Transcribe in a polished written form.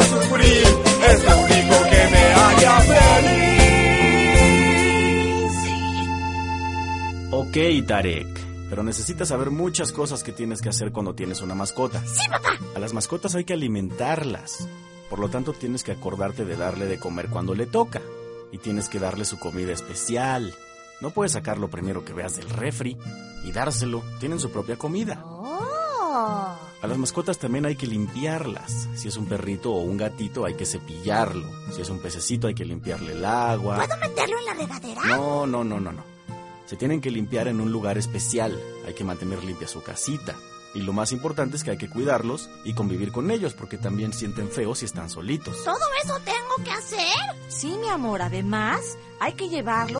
sufrir, es lo único que me haría feliz. Ok, Tarek, pero necesitas saber muchas cosas que tienes que hacer cuando tienes una mascota. ¡Sí, papá! A las mascotas hay que alimentarlas. Por lo tanto, tienes que acordarte de darle de comer cuando le toca. Y tienes que darle su comida especial. No puedes sacar lo primero que veas del refri y dárselo. Tienen su propia comida. ¡Oh! A las mascotas también hay que limpiarlas. Si es un perrito o un gatito, hay que cepillarlo. Si es un pececito, hay que limpiarle el agua. ¿Puedo meterlo en la regadera? No. Se tienen que limpiar en un lugar especial. Hay que mantener limpia su casita. Y lo más importante es que hay que cuidarlos y convivir con ellos, porque también sienten feo si están solitos. ¿Todo eso tengo que hacer? Sí, mi amor, además hay que llevarlo